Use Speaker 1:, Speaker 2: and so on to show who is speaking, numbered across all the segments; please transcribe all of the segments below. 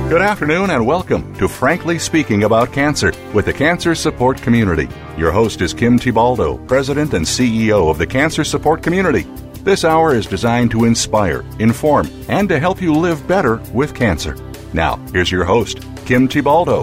Speaker 1: Good afternoon and welcome to Frankly Speaking About Cancer with the Cancer Support Community. Your host is Kim Tibaldo, President and CEO of the Cancer Support Community. This hour is designed to inspire, inform, and to help you live better with cancer. Now, here's your host, Kim Tibaldo.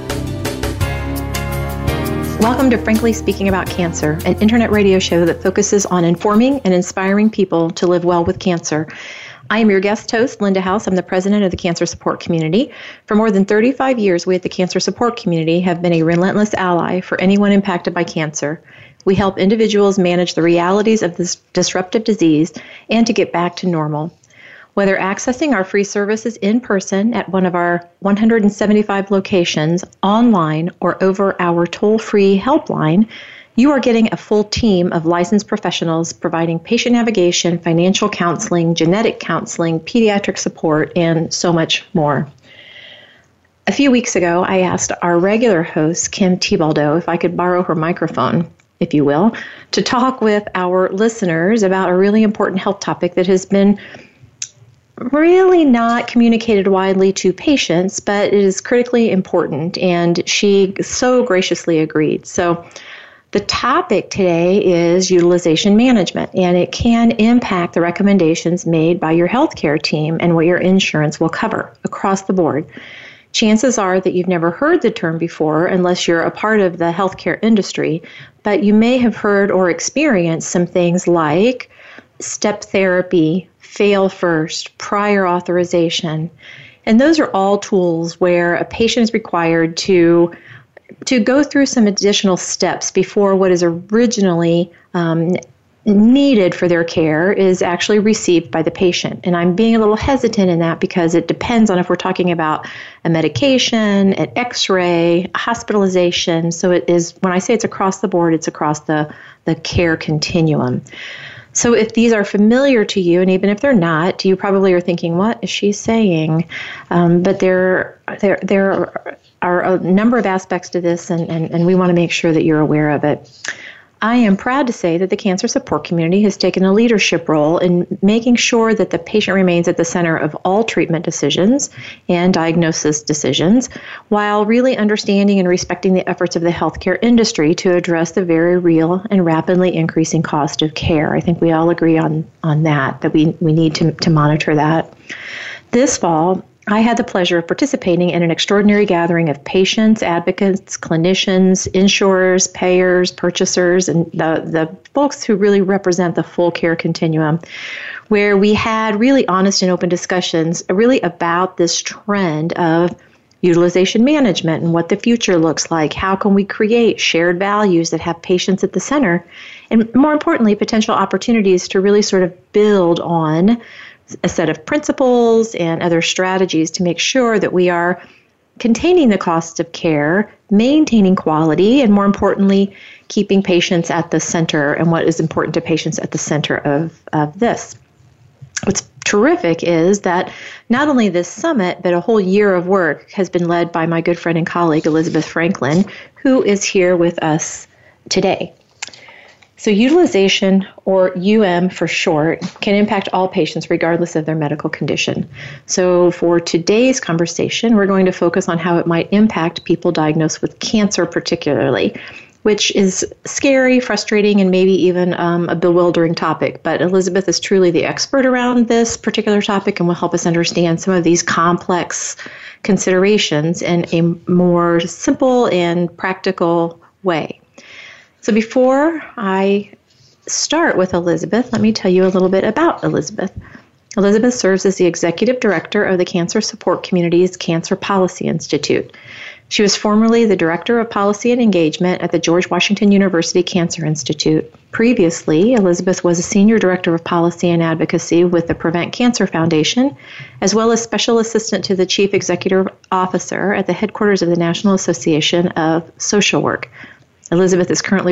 Speaker 2: Welcome to Frankly Speaking About Cancer, an internet radio show that focuses on informing and inspiring people to live well with cancer. I am your guest host, Linda House. I'm the president of the Cancer Support Community. For more than 35 years, we at the Cancer Support Community have been a relentless ally for anyone impacted by cancer. We help individuals manage the realities of this disruptive disease and to get back to normal. Whether accessing our free services in person at one of our 175 locations, online, or over our toll-free helpline, you are getting a full team of licensed professionals providing patient navigation, financial counseling, genetic counseling, pediatric support, and so much more. A few weeks ago, I asked our regular host, Kim Tibaldo, if I could borrow her microphone, if you will, to talk with our listeners about a really important health topic that has been really not communicated widely to patients, but it is critically important, and she so graciously agreed. So the topic today is utilization management, and it can impact the recommendations made by your healthcare team and what your insurance will cover across the board. Chances are that you've never heard the term before unless you're a part of the healthcare industry, but you may have heard or experienced some things like step therapy, fail first, prior authorization. And those are all tools where a patient is required to go through some additional steps before what is originally needed for their care is actually received by the patient. And I'm being a little hesitant in that because it depends on if we're talking about a medication, an x-ray, hospitalization. So it is, when I say it's across the board, it's across the care continuum. So if these are familiar to you, and even if they're not, you probably are thinking, what is she saying? But there are a number of aspects to this, and we want to make sure that you're aware of it. I am proud to say that the Cancer Support Community has taken a leadership role in making sure that the patient remains at the center of all treatment decisions and diagnosis decisions, while really understanding and respecting the efforts of the healthcare industry to address the very real and rapidly increasing cost of care. I think we all agree on that we need to monitor that. This fall, I had the pleasure of participating in an extraordinary gathering of patients, advocates, clinicians, insurers, payers, purchasers, and the folks who really represent the full care continuum, where we had really honest and open discussions really about this trend of utilization management and what the future looks like. How can we create shared values that have patients at the center? And more importantly, potential opportunities to really sort of build on a set of principles and other strategies to make sure that we are containing the cost of care, maintaining quality, and more importantly, keeping patients at the center and what is important to patients at the center of this. What's terrific is that not only this summit, but a whole year of work has been led by my good friend and colleague, Elizabeth Franklin, who is here with us today. So utilization, or for short, can impact all patients regardless of their medical condition. So for today's conversation, we're going to focus on how it might impact people diagnosed with cancer particularly, which is scary, frustrating, and maybe even a bewildering topic. But Elizabeth is truly the expert around this particular topic and will help us understand some of these complex considerations in a more simple and practical way. So before I start with Elizabeth, let me tell you a little bit about Elizabeth. Elizabeth serves as the Executive Director of the Cancer Support Community's Cancer Policy Institute. She was formerly the Director of Policy and Engagement at the George Washington University Cancer Institute. Previously, Elizabeth was a Senior Director of Policy and Advocacy with the Prevent Cancer Foundation, as well as Special Assistant to the Chief Executive Officer at the headquarters of the National Association of Social Work. Elizabeth is currently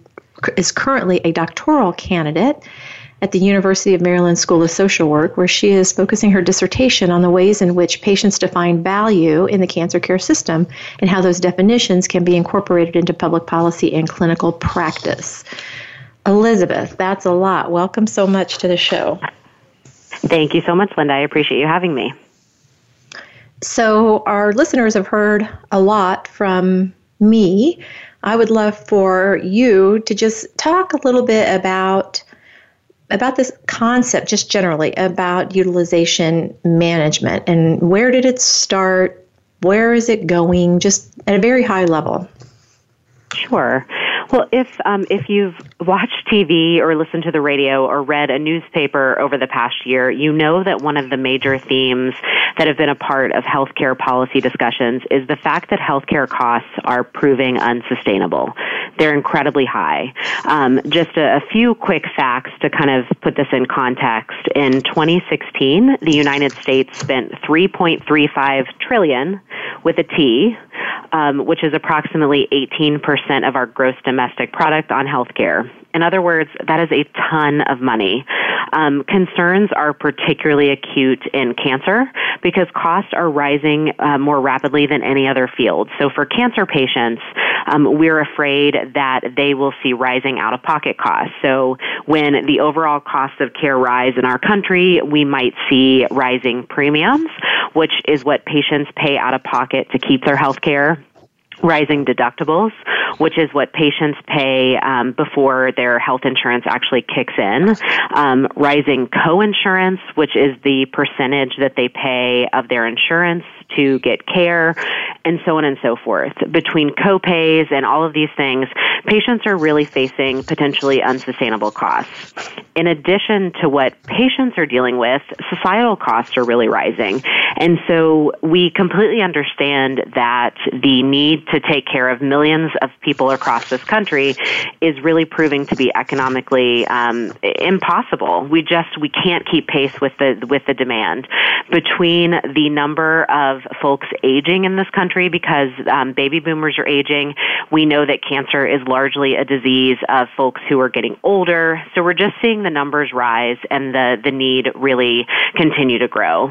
Speaker 2: a doctoral candidate at the University of Maryland School of Social Work, where she is focusing her dissertation on the ways in which patients define value in the cancer care system and how those definitions can be incorporated into public policy and clinical practice. Elizabeth, that's a lot. Welcome so much to the show.
Speaker 3: Thank you so much, Linda. I appreciate you having me.
Speaker 2: So our listeners have heard a lot from me. I would love for you to just talk a little bit about this concept, just generally, about utilization management, and where did it start? Where is it going? Just at a very high level.
Speaker 3: Sure. Well, if you've watched TV or listened to the radio or read a newspaper over the past year, you know that one of the major themes that have been a part of healthcare policy discussions is the fact that healthcare costs are proving unsustainable. They're incredibly high. Just a few quick facts to kind of put this in context. In 2016, the United States spent $3.35 trillion with a T, which is approximately 18% of our gross domestic product on healthcare. In other words, that is a ton of money. Concerns are particularly acute in cancer because costs are rising more rapidly than any other field. So for cancer patients, we're afraid that they will see rising out-of-pocket costs. So when the overall costs of care rise in our country, we might see rising premiums, which is what patients pay out-of-pocket to keep their health care. Rising deductibles, which is what patients pay before their health insurance actually kicks in. Rising coinsurance, which is the percentage that they pay of their insurance to get care, and so on and so forth. Between copays and all of these things, patients are really facing potentially unsustainable costs. In addition to what patients are dealing with, societal costs are really rising. And so we completely understand that the need to take care of millions of people across this country is really proving to be economically impossible. We can't keep pace with the demand. Between the number of folks aging in this country, because baby boomers are aging, we know that cancer is largely a disease of folks who are getting older. So we're just seeing the numbers rise and the need really continue to grow.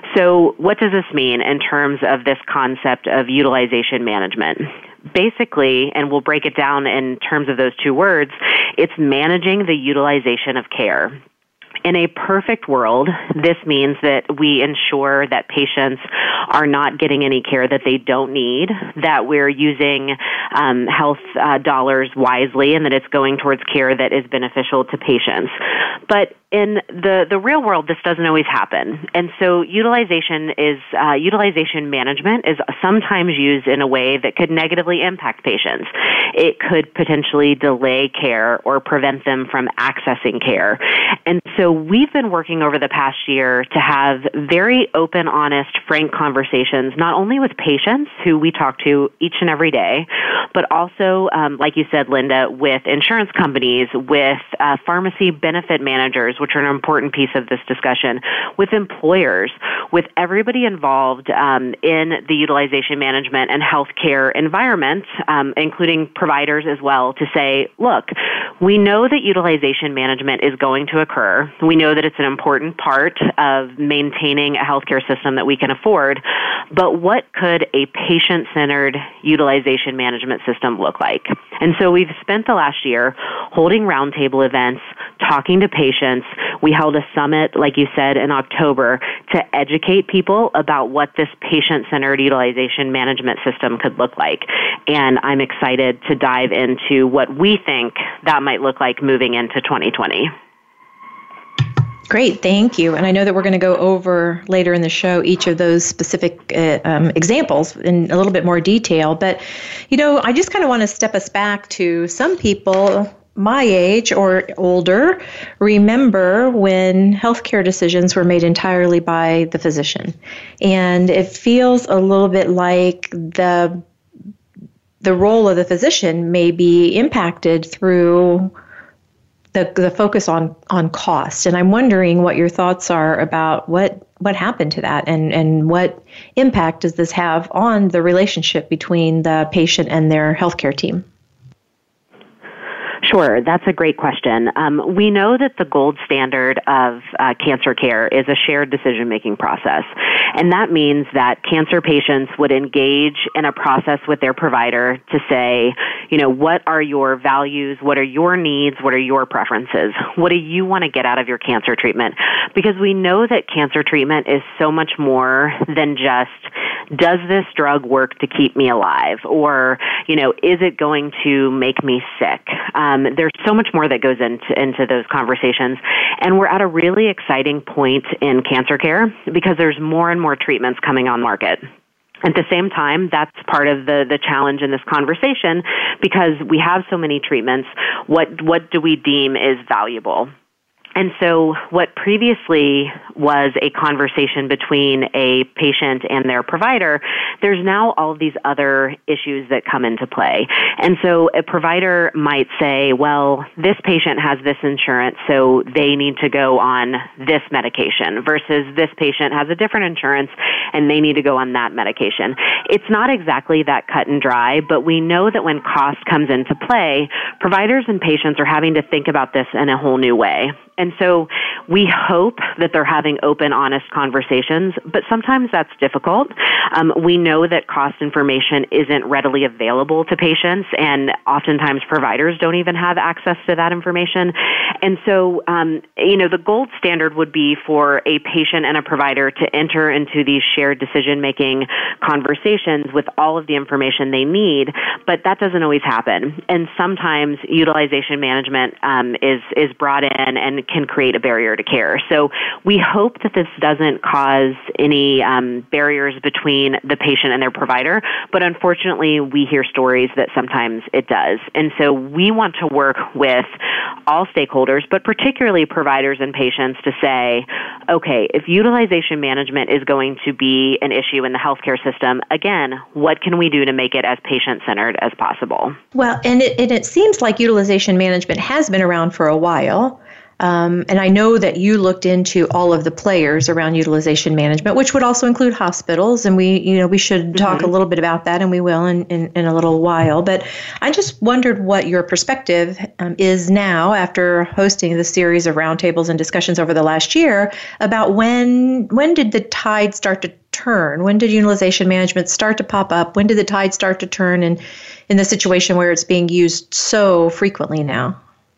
Speaker 3: So what does this mean in terms of this concept of utilization management? Basically, and we'll break it down in terms of those two words, it's managing the utilization of care. In a perfect world, this means that we ensure that patients are not getting any care that they don't need, that we're using health dollars wisely, and that it's going towards care that is beneficial to patients. But in the real world, this doesn't always happen. And so utilization management is sometimes used in a way that could negatively impact patients. It could potentially delay care or prevent them from accessing care. And so we've been working over the past year to have very open, honest, frank conversations, not only with patients who we talk to each and every day, but also, like you said, Linda, with insurance companies, with pharmacy benefit managers, which are an important piece of this discussion, with employers, with everybody involved in the utilization management and healthcare environment, including providers as well, to say, look, we know that utilization management is going to occur. We know that it's an important part of maintaining a healthcare system that we can afford, but what could a patient-centered utilization management system look like? And so we've spent the last year holding roundtable events, talking to patients. We held a summit, like you said, in October to educate people about what this patient-centered utilization management system could look like. And I'm excited to dive into what we think that might look like moving into 2020.
Speaker 2: Great, thank you. And I know that we're going to go over later in the show each of those specific examples in a little bit more detail. But, I just kind of want to step us back to some people my age or older remember when healthcare decisions were made entirely by the physician. And it feels a little bit like the role of the physician may be impacted through the focus on cost. And I'm wondering what your thoughts are about what happened to that and what impact does this have on the relationship between the patient and their healthcare team?
Speaker 3: Sure, that's a great question. We know that the gold standard of cancer care is a shared decision-making process. And that means that cancer patients would engage in a process with their provider to say, what are your values? What are your needs? What are your preferences? What do you want to get out of your cancer treatment? Because we know that cancer treatment is so much more than just does this drug work to keep me alive? Or, is it going to make me sick? There's so much more that goes into those conversations. And we're at a really exciting point in cancer care because there's more and more treatments coming on market. At the same time, that's part of the challenge in this conversation because we have so many treatments. What do we deem is valuable? And so what previously was a conversation between a patient and their provider, there's now all of these other issues that come into play. And so a provider might say, well, this patient has this insurance, so they need to go on this medication versus this patient has a different insurance and they need to go on that medication. It's not exactly that cut and dry, but we know that when cost comes into play, providers and patients are having to think about this in a whole new way. And so we hope that they're having open, honest conversations, but sometimes that's difficult. We know that cost information isn't readily available to patients, and oftentimes providers don't even have access to that information. And so, the gold standard would be for a patient and a provider to enter into these shared decision-making conversations with all of the information they need, but that doesn't always happen. And sometimes utilization management is brought in and can create a barrier to care. So we hope that this doesn't cause any barriers between the patient and their provider, but unfortunately we hear stories that sometimes it does. And so we want to work with all stakeholders, but particularly providers and patients to say, okay, if utilization management is going to be an issue in the healthcare system, again, what can we do to make it as patient-centered as possible?
Speaker 2: Well, and it seems like utilization management has been around for a while. And I know that you looked into all of the players around utilization management, which would also include hospitals, and we should talk a little bit about that, and we will in a little while. But I just wondered what your perspective is now after hosting the series of roundtables and discussions over the last year about when did the tide start to turn? When did utilization management start to pop up? When did the tide start to turn in the situation where it's being used so frequently now?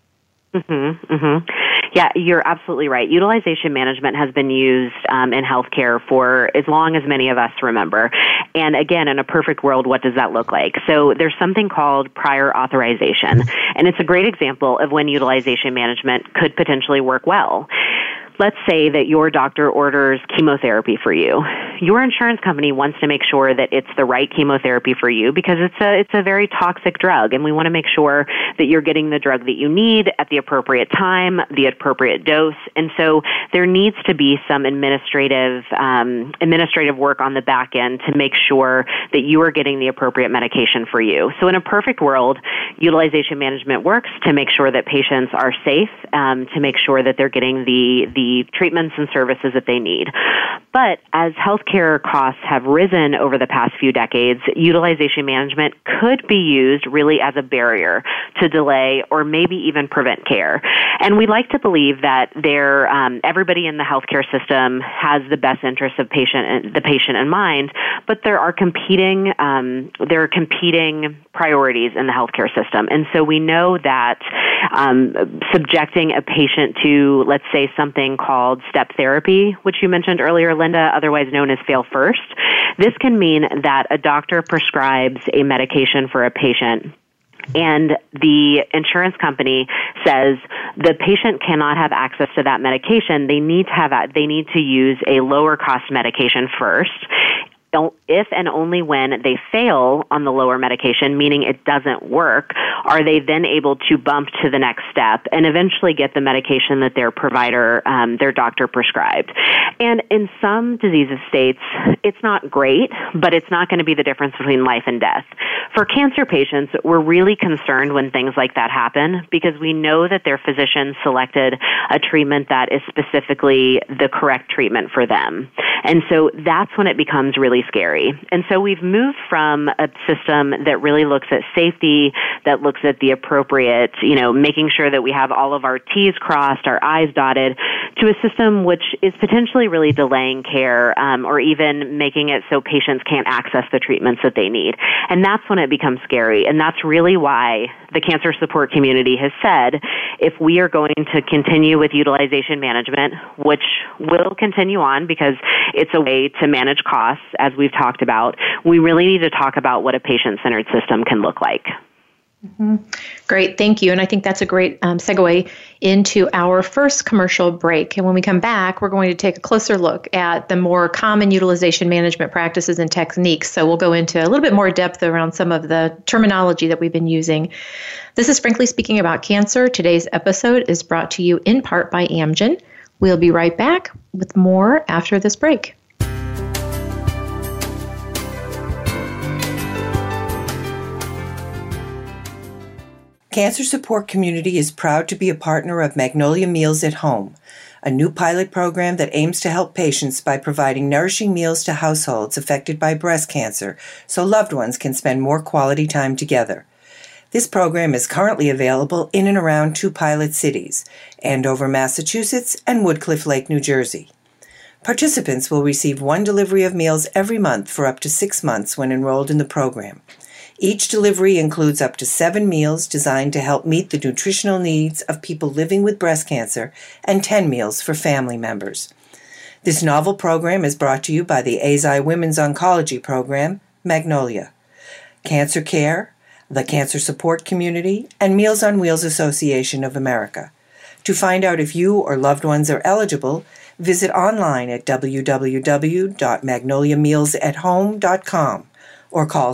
Speaker 3: Yeah, you're absolutely right. Utilization management has been used in healthcare for as long as many of us remember. And again, in a perfect world, what does that look like? So there's something called prior authorization, and it's a great example of when utilization management could potentially work well. Let's say that your doctor orders chemotherapy for you. Your insurance company wants to make sure that it's the right chemotherapy for you because it's a very toxic drug, and we want to make sure that you're getting the drug that you need at the appropriate time, the appropriate dose. And so there needs to be some administrative work on the back end to make sure that you are getting the appropriate medication for you. So in a perfect world, utilization management works to make sure that patients are safe, to make sure that they're getting the treatments and services that they need. But as healthcare costs have risen over the past few decades, utilization management could be used really as a barrier to delay or maybe even prevent care. And we like to believe that everybody in the healthcare system has the best interests of the patient in mind, but there are competing priorities in the healthcare system. And so we know that subjecting a patient to, let's say, something called step therapy, which you mentioned earlier, Linda, otherwise known as fail first. This can mean that a doctor prescribes a medication for a patient, and the insurance company says the patient cannot have access to that medication. They need to use a lower cost medication first. If and only when they fail on the lower medication, meaning it doesn't work, are they then able to bump to the next step and eventually get the medication that their provider, their doctor prescribed. And in some disease states, it's not great, but it's not going to be the difference between life and death. For cancer patients, we're really concerned when things like that happen because we know that their physician selected a treatment that is specifically the correct treatment for them. And so that's when it becomes really scary. And so we've moved from a system that really looks at safety, that looks at the appropriate, making sure that we have all of our T's crossed, our I's dotted, to a system which is potentially really delaying care or even making it so patients can't access the treatments that they need. And that's when it becomes scary. And that's really why the cancer support community has said, if we are going to continue with utilization management, which will continue on because It's a way to manage costs, as we've talked about. We really need to talk about what a patient-centered system can look like.
Speaker 2: Mm-hmm. Great, thank you. And I think that's a great segue into our first commercial break. And when we come back, we're going to take a closer look at the more common utilization management practices and techniques. So we'll go into a little bit more depth around some of the terminology that we've been using. This is Frankly Speaking About Cancer. Today's episode is brought to you in part by Amgen. We'll be right back with more after this break.
Speaker 4: Cancer Support Community is proud to be a partner of Magnolia Meals at Home, a new pilot program that aims to help patients by providing nourishing meals to households affected by breast cancer so loved ones can spend more quality time together. This program is currently available in and around 2 pilot cities, Andover, Massachusetts, and Woodcliff Lake, New Jersey. Participants will receive 1 delivery of meals every month for up to 6 months when enrolled in the program. Each delivery includes up to 7 meals designed to help meet the nutritional needs of people living with breast cancer and 10 meals for family members. This novel program is brought to you by the Eisai Women's Oncology Program, Magnolia, Cancer Care, the Cancer Support Community, and Meals on Wheels Association of America. To find out if you or loved ones are eligible, visit online at www.magnoliamealsathome.com. or call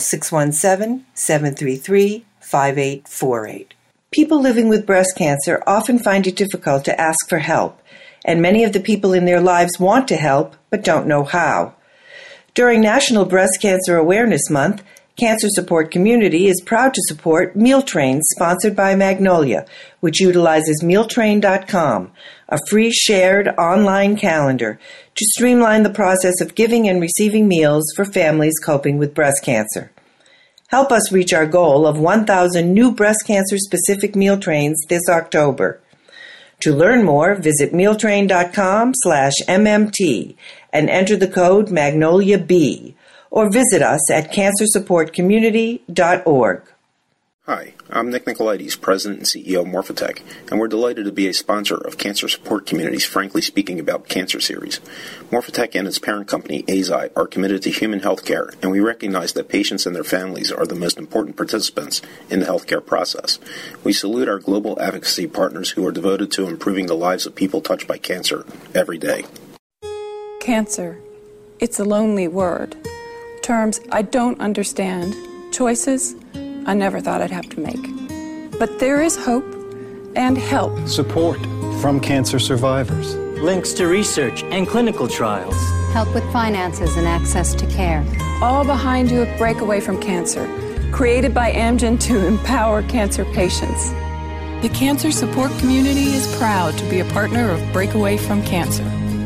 Speaker 4: 617-733-5848. People living with breast cancer often find it difficult to ask for help, and many of the people in their lives want to help but don't know how. During National Breast Cancer Awareness Month, Cancer Support Community is proud to support Meal Train, sponsored by Magnolia, which utilizes mealtrain.com, a free shared online calendar to streamline the process of giving and receiving meals for families coping with breast cancer. Help us reach our goal of 1,000 new breast cancer-specific meal trains this October. To learn more, visit mealtrain.com/MMT and enter the code MagnoliaB, or visit us at cancersupportcommunity.org.
Speaker 5: Hi, I'm Nick Nicolaides, President and CEO of Morphotek, and we're delighted to be a sponsor of Cancer Support Community's Frankly Speaking About Cancer series. Morphotek and its parent company, Eisai, are committed to human health care, and we recognize that patients and their families are the most important participants in the healthcare process. We salute our global advocacy partners who are devoted to improving the lives of people touched by cancer every day.
Speaker 6: Cancer. It's a lonely word. Terms I don't understand. Choices I never thought I'd have to make. But there is hope and help.
Speaker 7: Support from cancer survivors.
Speaker 8: Links to research and clinical trials.
Speaker 9: Help with finances and access to care.
Speaker 6: All behind you at Breakaway from Cancer, created by Amgen to empower cancer patients. The Cancer Support Community is proud to be a partner of Breakaway from Cancer.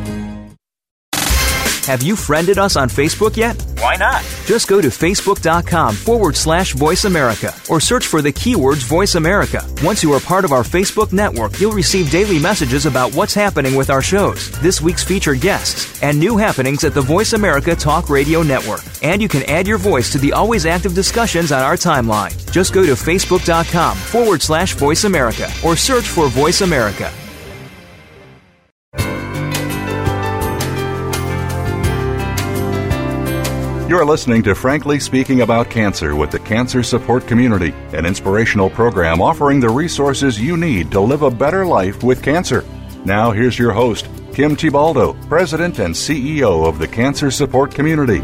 Speaker 10: Have you friended us on Facebook yet?
Speaker 8: Why not?
Speaker 10: Just go to facebook.com/Voice America or search for the keywords Voice America. Once you are part of our Facebook network, you'll receive daily messages about what's happening with our shows, this week's featured guests, and new happenings at the Voice America Talk Radio Network. And you can add your voice to the always active discussions on our timeline. Just go to facebook.com/Voice America or search for Voice America.
Speaker 1: You're listening to Frankly Speaking About Cancer with the Cancer Support Community, an inspirational program offering the resources you need to live a better life with cancer. Now here's your host, Kim Thiboldeaux, President and CEO of the Cancer Support Community.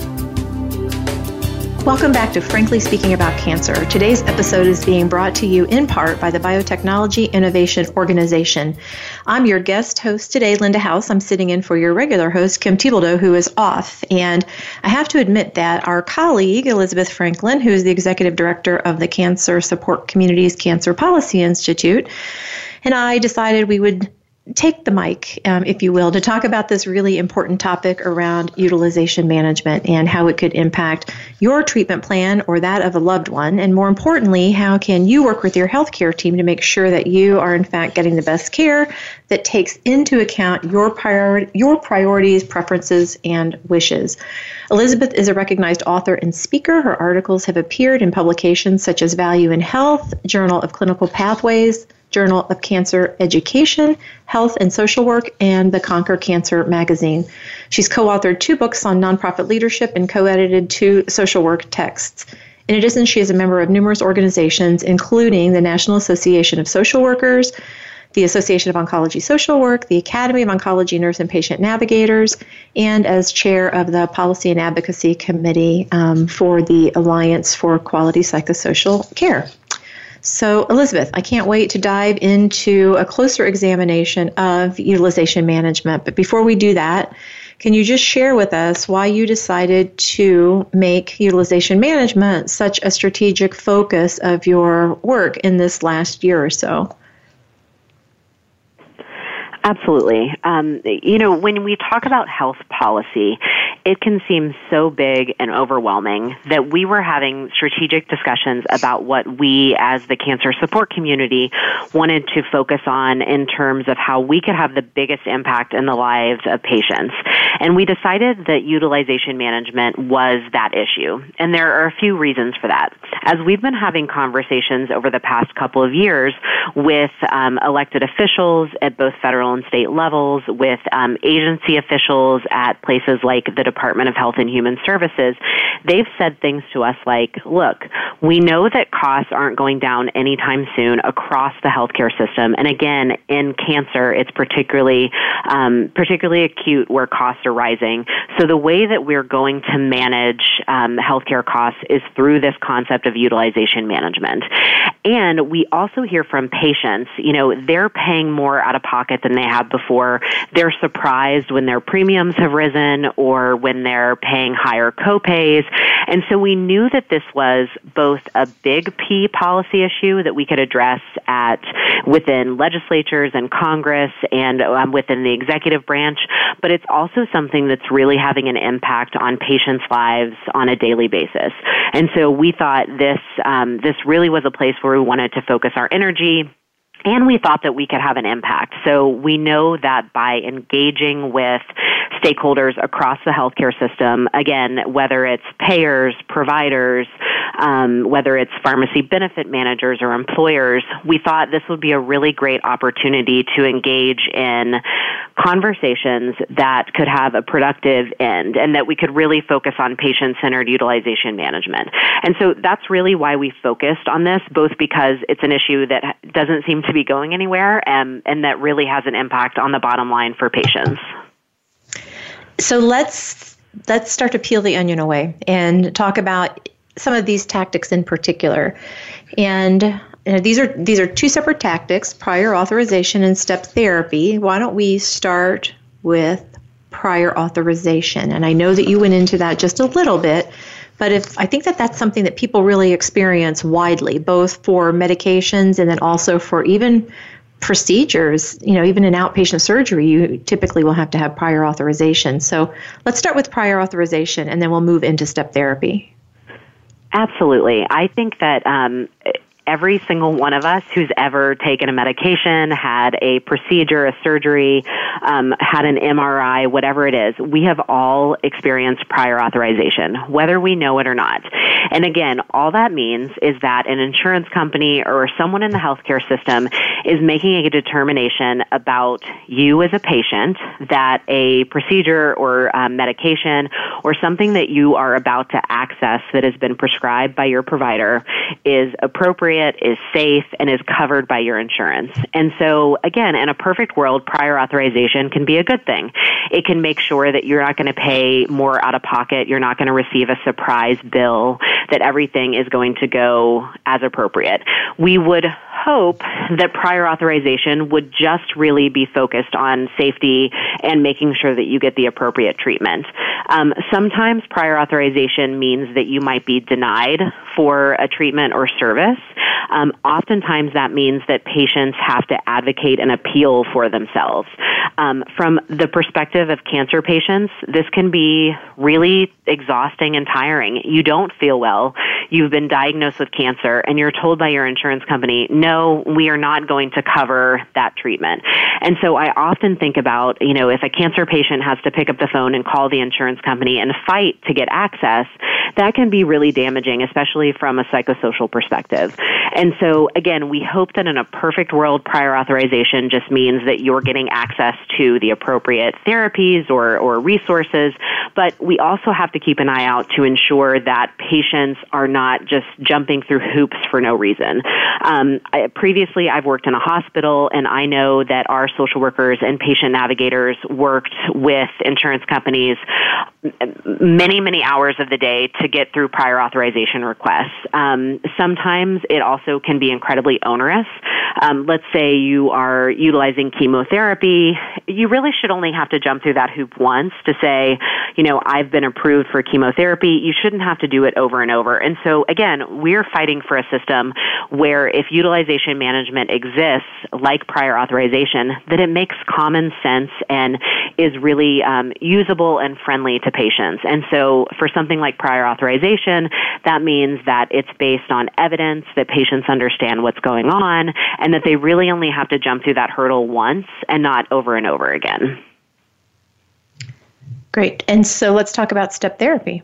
Speaker 2: Welcome back to Frankly Speaking About Cancer. Today's episode is being brought to you in part by the Biotechnology Innovation Organization. I'm your guest host today, Linda House. I'm sitting in for your regular host, Kim Thiboldeaux, who is off. And I have to admit that our colleague, Elizabeth Franklin, who is the Executive Director of the Cancer Support Community's Cancer Policy Institute, and I decided we would take the mic, if you will, to talk about this really important topic around utilization management and how it could impact your treatment plan or that of a loved one. And more importantly, how can you work with your healthcare team to make sure that you are in fact getting the best care that takes into account your priorities, preferences, and wishes. Elizabeth is a recognized author and speaker. Her articles have appeared in publications such as Value in Health, Journal of Clinical Pathways, Journal of Cancer Education, Health and Social Work, and the Conquer Cancer magazine. She's co-authored 2 books on nonprofit leadership and co-edited 2 social work texts. In addition, she is a member of numerous organizations, including the National Association of Social Workers, the Association of Oncology Social Work, the Academy of Oncology Nurse and Patient Navigators, and as chair of the Policy and Advocacy Committee for the Alliance for Quality Psychosocial Care. So, Elizabeth, I can't wait to dive into a closer examination of utilization management. But before we do that, can you just share with us why you decided to make utilization management such a strategic focus of your work in this last year or so?
Speaker 3: Absolutely. When we talk about health policy, it can seem so big and overwhelming that we were having strategic discussions about what we as the cancer support community wanted to focus on in terms of how we could have the biggest impact in the lives of patients. And we decided that utilization management was that issue. And there are a few reasons for that. As we've been having conversations over the past couple of years with elected officials at both federal and state levels, with agency officials at places like the Department of Health and Human Services, they've said things to us like, look, we know that costs aren't going down anytime soon across the healthcare system. And again, in cancer, it's particularly acute where costs are rising. So the way that we're going to manage healthcare costs is through this concept of utilization management. And we also hear from patients, they're paying more out of pocket than they have before. They're surprised when their premiums have risen or when they're paying higher copays. And so we knew that this was both a big P policy issue that we could address within legislatures and Congress and within the executive branch, but it's also something that's really having an impact on patients' lives on a daily basis. And so we thought this really was a place where we wanted to focus our energy, and we thought that we could have an impact. So we know that by engaging with stakeholders across the healthcare system, again, whether it's payers, providers, whether it's pharmacy benefit managers or employers, we thought this would be a really great opportunity to engage in conversations that could have a productive end and that we could really focus on patient-centered utilization management. And so that's really why we focused on this, both because it's an issue that doesn't seem to be going anywhere and that really has an impact on the bottom line for patients.
Speaker 2: So let's start to peel the onion away and talk about some of these tactics in particular. And these are 2 separate tactics, prior authorization and step therapy. Why don't we start with prior authorization? And I know that you went into that just a little bit, but I think that that's something that people really experience widely, both for medications and then also for even procedures. Even in outpatient surgery, you typically will have to have prior authorization. So let's start with prior authorization, and then we'll move into step therapy.
Speaker 3: Absolutely. I think that every single one of us who's ever taken a medication, had a procedure, a surgery, had an MRI, whatever it is, we have all experienced prior authorization, whether we know it or not. And again, all that means is that an insurance company or someone in the healthcare system is making a determination about you as a patient that a procedure or medication or something that you are about to access that has been prescribed by your provider is appropriate, is safe, and is covered by your insurance. And so, again, in a perfect world, prior authorization can be a good thing. It can make sure that you're not going to pay more out of pocket, you're not going to receive a surprise bill, that everything is going to go as appropriate. We would hope that prior authorization would just really be focused on safety and making sure that you get the appropriate treatment. Sometimes prior authorization means that you might be denied for a treatment or service. Oftentimes that means that patients have to advocate and appeal for themselves. From the perspective of cancer patients, this can be really exhausting and tiring. You don't feel well. You've been diagnosed with cancer, and you're told by your insurance company, no, we are not going to cover that treatment. And so I often think about, if a cancer patient has to pick up the phone and call the insurance company and fight to get access, that can be really damaging, especially from a psychosocial perspective. And so, again, we hope that in a perfect world, prior authorization just means that you're getting access to the appropriate therapies or resources, but we also have to keep an eye out to ensure that patients are not just jumping through hoops for no reason. Previously, I've worked in a hospital, and I know that our social workers and patient navigators worked with insurance companies many, many hours of the day to get through prior authorization requests. Sometimes it also can be incredibly onerous. Let's say you are utilizing chemotherapy. You really should only have to jump through that hoop once to say, I've been approved for chemotherapy. You shouldn't have to do it over and over. And so, again, we're fighting for a system where if utilization management exists, like prior authorization, that it makes common sense and is really usable and friendly to patients. And so for something like prior authorization, that means that it's based on evidence, that patients understand what's going on, and that they really only have to jump through that hurdle once and not over and over again.
Speaker 2: Great. And so let's talk about step therapy.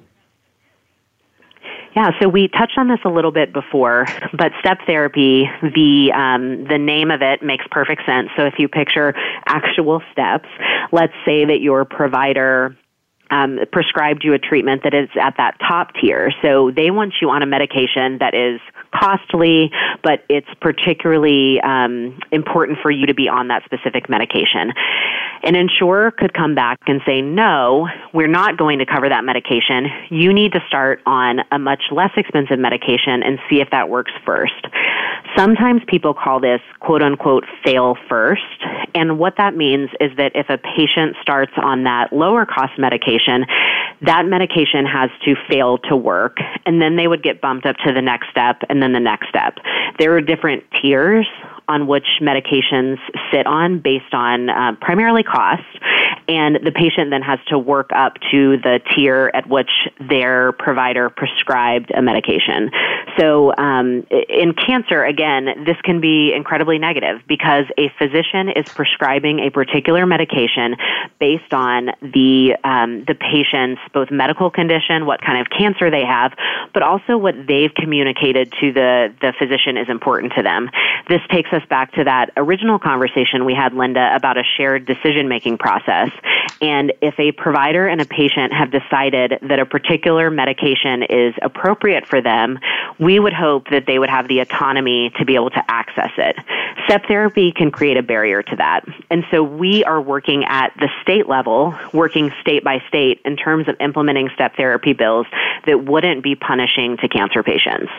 Speaker 3: Yeah, so we touched on this a little bit before, but step therapy, the name of it makes perfect sense. So if you picture actual steps, let's say that your provider prescribed you a treatment that is at that top tier. So they want you on a medication that is costly, but it's particularly important for you to be on that specific medication. An insurer could come back and say, no, we're not going to cover that medication. You need to start on a much less expensive medication and see if that works first. Sometimes people call this, quote unquote, fail first. And what that means is that if a patient starts on that lower cost medication, that medication has to fail to work, and then they would get bumped up to the next step and then the next step. There are different tiers on which medications sit on based on primarily cost, and the patient then has to work up to the tier at which their provider prescribed a medication. So in cancer, again, this can be incredibly negative because a physician is prescribing a particular medication based on the patient's both medical condition, what kind of cancer they have, but also what they've communicated to the physician is important to them. This takes us back to that original conversation we had, Linda, about a shared decision-making process. And if a provider and a patient have decided that a particular medication is appropriate for them, we would hope that they would have the autonomy to be able to access it. Step therapy can create a barrier to that. And so we are working at the state level, working state by state in terms of implementing step therapy bills that wouldn't be punishing to cancer patients.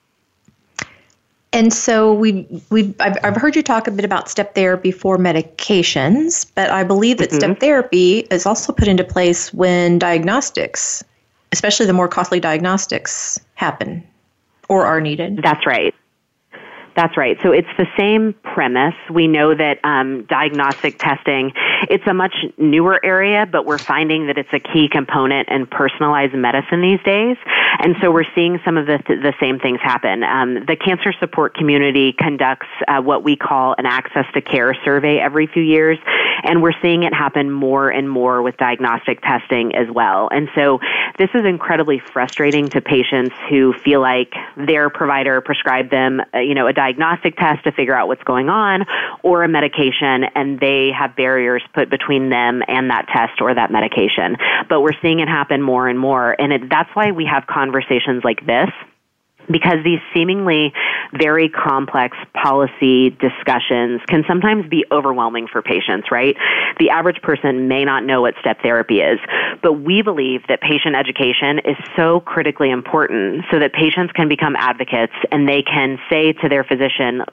Speaker 2: And so I've heard you talk a bit about step therapy for medications, but I believe that step therapy is also put into place when diagnostics, especially the more costly diagnostics, happen or are needed.
Speaker 3: That's right. That's right. So it's the same premise. We know that diagnostic testing, it's a much newer area, but we're finding that it's a key component in personalized medicine these days. And so we're seeing some of the same things happen. The cancer support community conducts what we call an access to care survey every few years, and we're seeing it happen more and more with diagnostic testing as well. And so this is incredibly frustrating to patients who feel like their provider prescribed them, a diagnostic test to figure out what's going on or a medication, and they have barriers put between them and that test or that medication. But we're seeing it happen more and more, and that's why we have conversations like this, because these seemingly very complex policy discussions can sometimes be overwhelming for patients, right? The average person may not know what step therapy is, but we believe that patient education is so critically important so that patients can become advocates and they can say to their physician,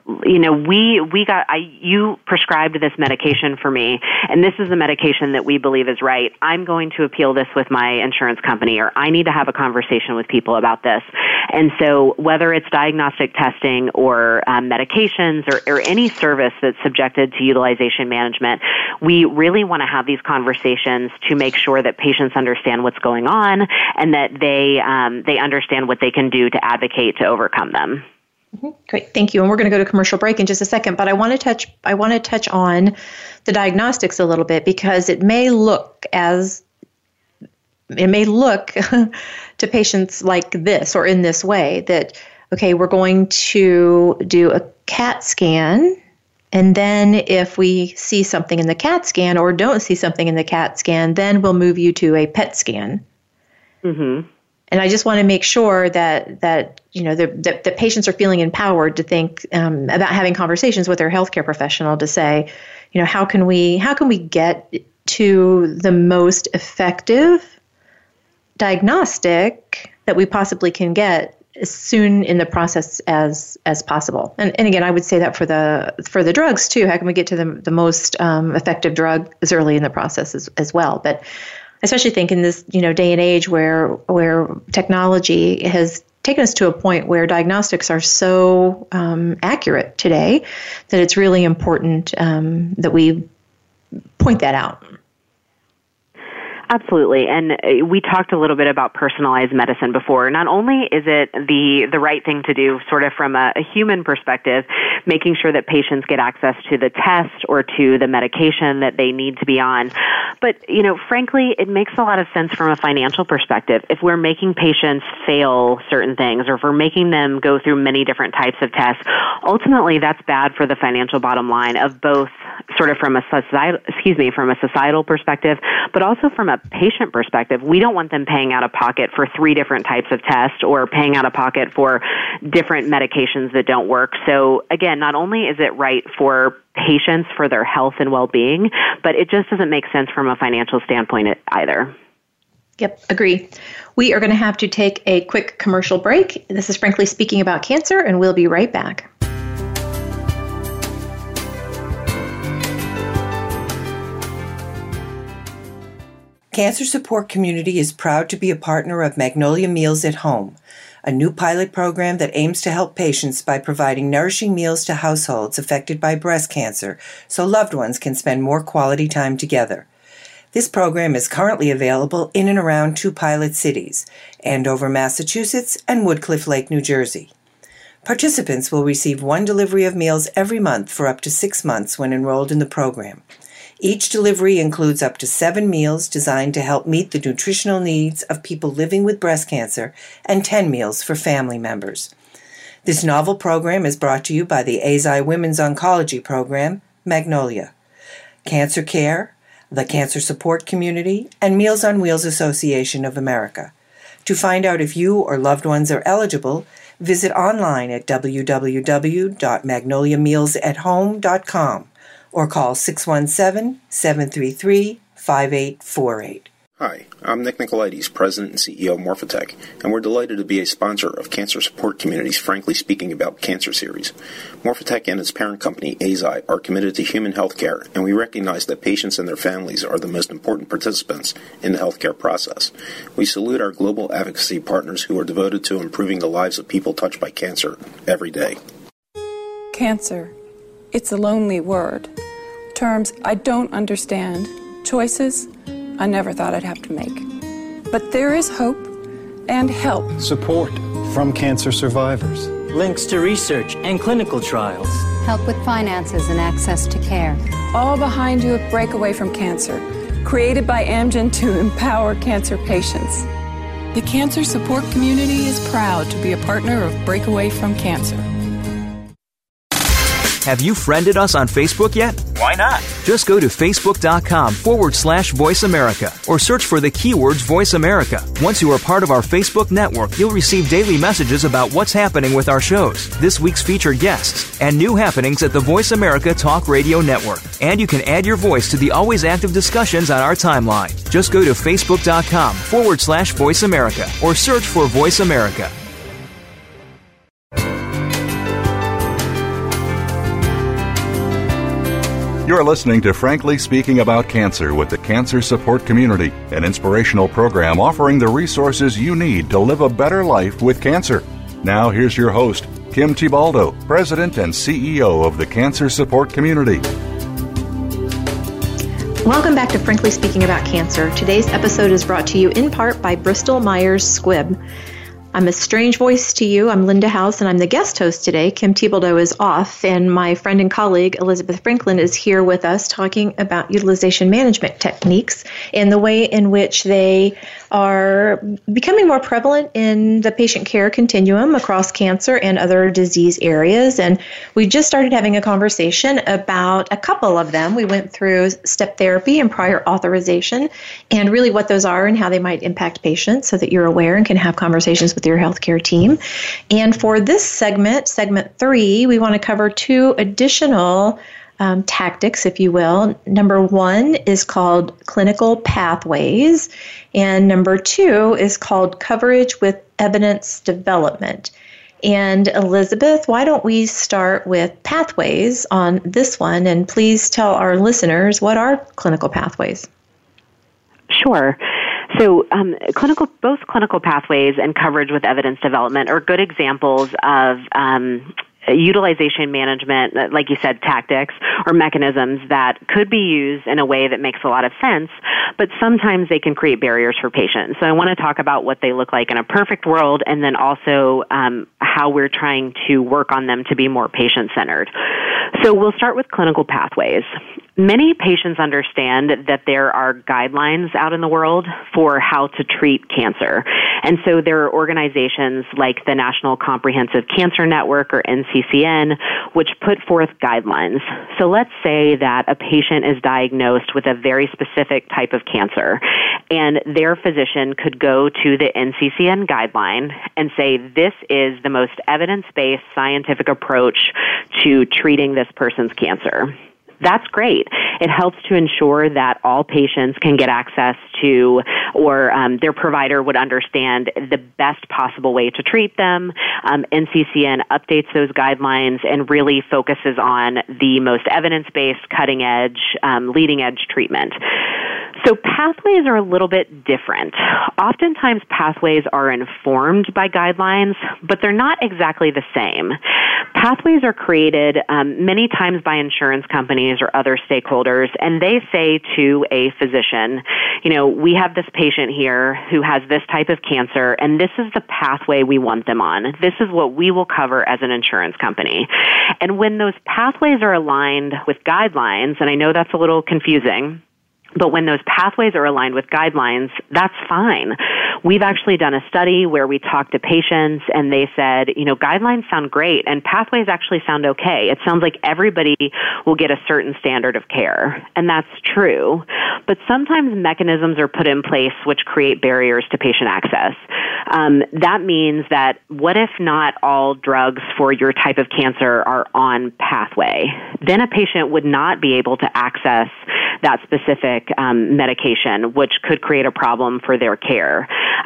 Speaker 3: you prescribed this medication for me, and this is the medication that we believe is right. I'm going to appeal this with my insurance company, or I need to have a conversation with people about this. And so So whether it's diagnostic testing or medications or any service that's subjected to utilization management, we really want to have these conversations to make sure that patients understand what's going on and that they understand what they can do to advocate to overcome them.
Speaker 2: Great, thank you. And we're going to go to commercial break in just a second, but I want to touch on the diagnostics a little bit, because it may look to patients like this or in this way that, okay, we're going to do a CAT scan, and then if we see something in the CAT scan or don't see something in the CAT scan, then we'll move you to a PET scan. Mm-hmm. And I just want to make sure that the patients are feeling empowered to think about having conversations with their healthcare professional to say, how can we get to the most effective diagnostic that we possibly can get as soon in the process as possible. And again, I would say that for the drugs too. How can we get to the most effective drug as early in the process as well? But I especially think in this day and age where technology has taken us to a point where diagnostics are so accurate today that it's really important that we point that out.
Speaker 3: Absolutely. And we talked a little bit about personalized medicine before. Not only is it the right thing to do sort of from a human perspective, making sure that patients get access to the test or to the medication that they need to be on, but, frankly, it makes a lot of sense from a financial perspective. If we're making patients fail certain things, or if we're making them go through many different types of tests, ultimately that's bad for the financial bottom line of both sort of from a societal perspective, but also from a patient perspective. We don't want them paying out of pocket for 3 different types of tests or paying out of pocket for different medications that don't work. So again, not only is it right for patients for their health and well-being, but it just doesn't make sense from a financial standpoint either.
Speaker 2: Yep, agree. We are going to have to take a quick commercial break. This is Frankly Speaking About Cancer, and we'll be right back.
Speaker 4: Cancer Support Community is proud to be a partner of Magnolia Meals at Home, a new pilot program that aims to help patients by providing nourishing meals to households affected by breast cancer so loved ones can spend more quality time together. This program is currently available in and around 2 pilot cities, Andover, Massachusetts, and Woodcliff Lake, New Jersey. Participants will receive 1 delivery of meals every month for up to 6 months when enrolled in the program. Each delivery includes up to 7 meals designed to help meet the nutritional needs of people living with breast cancer and 10 meals for family members. This novel program is brought to you by the AZI Women's Oncology Program, Magnolia, Cancer Care, the Cancer Support Community, and Meals on Wheels Association of America. To find out if you or loved ones are eligible, visit online at www.magnoliamealsathome.com. or call 617-733-5848.
Speaker 5: Hi, I'm Nick Nicolaides, President and CEO of Morphotek, and we're delighted to be a sponsor of Cancer Support Community's Frankly Speaking About Cancer series. Morphotek and its parent company, AZI, are committed to human health care, and we recognize that patients and their families are the most important participants in the healthcare process. We salute our global advocacy partners who are devoted to improving the lives of people touched by cancer every day.
Speaker 6: Cancer. It's a lonely word. Terms I don't understand. Choices I never thought I'd have to make. But there is hope and help.
Speaker 7: Support from cancer survivors.
Speaker 8: Links to research and clinical trials.
Speaker 9: Help with finances and access to care.
Speaker 6: All behind you at Breakaway from Cancer, created by Amgen to empower cancer patients.
Speaker 11: The Cancer Support Community is proud to be a partner of Breakaway from Cancer.
Speaker 10: Have you friended us on Facebook yet? Why not? Just go to facebook.com/Voice America or search for the keywords Voice America. Once you are part of our Facebook network, you'll receive daily messages about what's happening with our shows, this week's featured guests, and new happenings at the Voice America Talk Radio Network. And you can add your voice to the always active discussions on our timeline. Just go to facebook.com/Voice America or search for Voice America.
Speaker 1: You're listening to Frankly Speaking About Cancer with the Cancer Support Community, an inspirational program offering the resources you need to live a better life with cancer. Now here's your host, Kim Thiboldeaux, President and CEO of the Cancer Support Community.
Speaker 2: Welcome back to Frankly Speaking About Cancer. Today's episode is brought to you in part by Bristol Myers Squibb. I'm a strange voice to you. I'm Linda House, and I'm the guest host today. Kim Thiboldeaux is off, and my friend and colleague, Elizabeth Franklin, is here with us talking about utilization management techniques and the way in which they are becoming more prevalent in the patient care continuum across cancer and other disease areas. And we just started having a conversation about a couple of them. We went through step therapy and prior authorization and really what those are and how they might impact patients so that you're aware and can have conversations with your healthcare team. And for this segment 3, we want to cover 2 additional tactics, if you will. Number 1 is called clinical pathways, and number 2 is called coverage with evidence development. And Elizabeth, why don't we start with pathways on this one, and please tell our listeners, what are clinical pathways?
Speaker 3: Sure. So both clinical pathways and coverage with evidence development are good examples of utilization management, like you said, tactics or mechanisms that could be used in a way that makes a lot of sense, but sometimes they can create barriers for patients. So I want to talk about what they look like in a perfect world, and then also how we're trying to work on them to be more patient-centered. So we'll start with clinical pathways. Many patients understand that there are guidelines out in the world for how to treat cancer. And so there are organizations like the National Comprehensive Cancer Network, or NCCN, which put forth guidelines. So let's say that a patient is diagnosed with a very specific type of cancer, and their physician could go to the NCCN guideline and say, this is the most evidence-based scientific approach to treating this person's cancer. That's great. It helps to ensure that all patients can get access to, or their provider would understand the best possible way to treat them. NCCN updates those guidelines and really focuses on the most evidence-based, cutting-edge, leading-edge treatment. So pathways are a little bit different. Oftentimes pathways are informed by guidelines, but they're not exactly the same. Pathways are created many times by insurance companies or other stakeholders, and they say to a physician, we have this patient here who has this type of cancer, and this is the pathway we want them on. This is what we will cover as an insurance company. And when those pathways are aligned with guidelines, and I know that's a little confusing, but when those pathways are aligned with guidelines, that's fine. We've actually done a study where we talked to patients and they said, guidelines sound great and pathways actually sound okay. It sounds like everybody will get a certain standard of care. And that's true. But sometimes mechanisms are put in place which create barriers to patient access. That means that what if not all drugs for your type of cancer are on pathway? Then a patient would not be able to access that specific medication, which could create a problem for their care.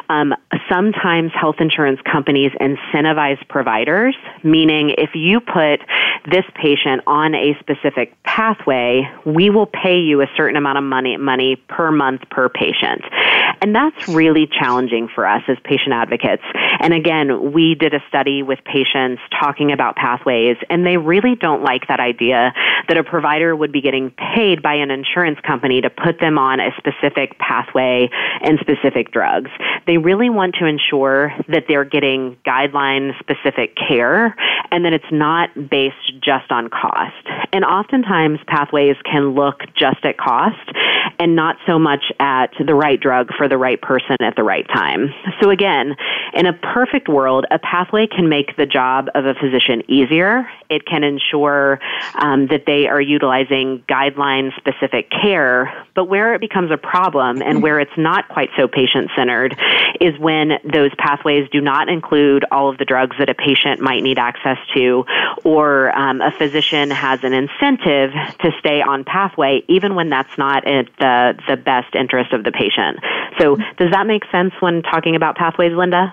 Speaker 3: Sometimes health insurance companies incentivize providers, meaning if you put this patient on a specific pathway, we will pay you a certain amount of money per month per patient. And that's really challenging for us as patient advocates. And again, we did a study with patients talking about pathways, and they really don't like that idea that a provider would be getting paid by an insurance company to put them on a specific pathway and specific drugs. They really want to ensure that they're getting guideline-specific care and that it's not based just on cost. And oftentimes, pathways can look just at cost and not so much at the right drug for the right person at the right time. So again, in a perfect world, a pathway can make the job of a physician easier. It can ensure that they are utilizing guideline-specific care, but where it becomes a problem and where it's not quite so patient-centered is when those pathways do not include all of the drugs that a patient might need access to, or a physician has an incentive to stay on pathway even when that's not in the best interest of the patient. So does that make sense when talking about pathways, Linda?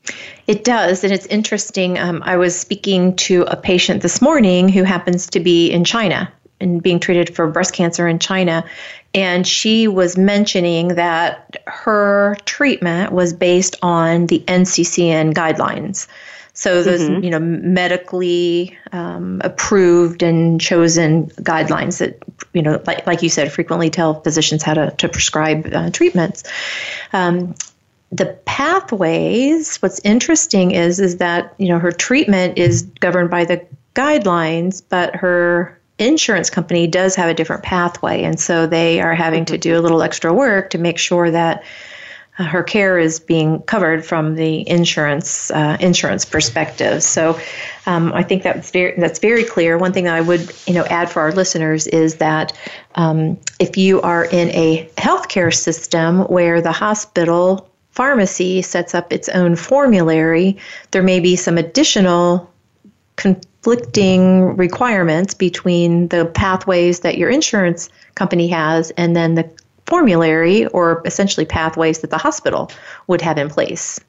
Speaker 2: It does, and it's interesting. I was speaking to a patient this morning who happens to be in China and being treated for breast cancer in China, and she was mentioning that her treatment was based on the NCCN guidelines. So those, medically approved and chosen guidelines that, like you said, frequently tell physicians how to prescribe treatments. The pathways, what's interesting is that, her treatment is governed by the guidelines, but her insurance company does have a different pathway. And so they are having to do a little extra work to make sure that her care is being covered from the insurance perspective. So I think that's very clear. One thing that I would add for our listeners is that if you are in a healthcare system where the hospital pharmacy sets up its own formulary, there may be some additional conflicting requirements between the pathways that your insurance company has and then the formulary or essentially pathways that the hospital would have in place.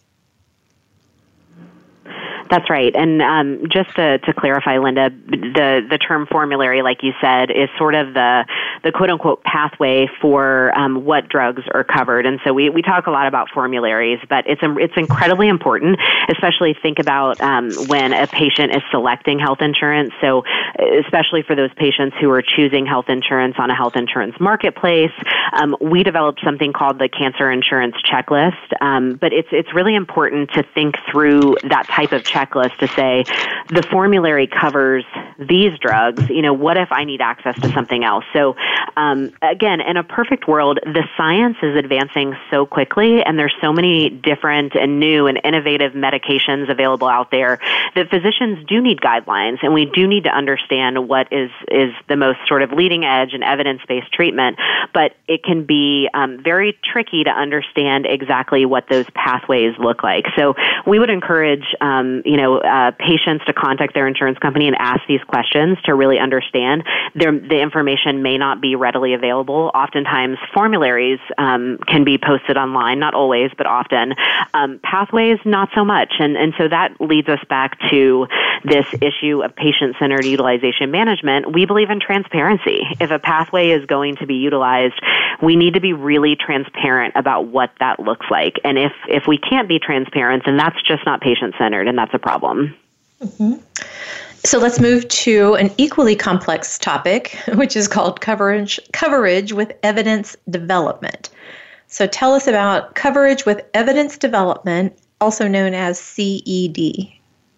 Speaker 3: That's right. And just to clarify, Linda, the term formulary, like you said, is sort of the quote-unquote pathway for what drugs are covered. And so we talk a lot about formularies, but it's incredibly important, especially think about when a patient is selecting health insurance. So especially for those patients who are choosing health insurance on a health insurance marketplace, we developed something called the Cancer Insurance Checklist. But it's really important to think through that type of checklist to say the formulary covers these drugs. What if I need access to something else? So again, in a perfect world, the science is advancing so quickly, and there's so many different and new and innovative medications available out there that physicians do need guidelines, and we do need to understand what is the most sort of leading edge and evidence-based treatment. But it can be very tricky to understand exactly what those pathways look like. So we would encourage patients to contact their insurance company and ask these questions to really understand. The information may not be readily available. Oftentimes, formularies can be posted online, not always, but often. Pathways, not so much. And so that leads us back to this issue of patient-centered utilization management. We believe in transparency. If a pathway is going to be utilized, we need to be really transparent about what that looks like. And if we can't be transparent, then that's just not patient-centered, and that's a problem.
Speaker 2: Mm-hmm. So let's move to an equally complex topic, which is called coverage with evidence development. So tell us about coverage with evidence development, also known as CED.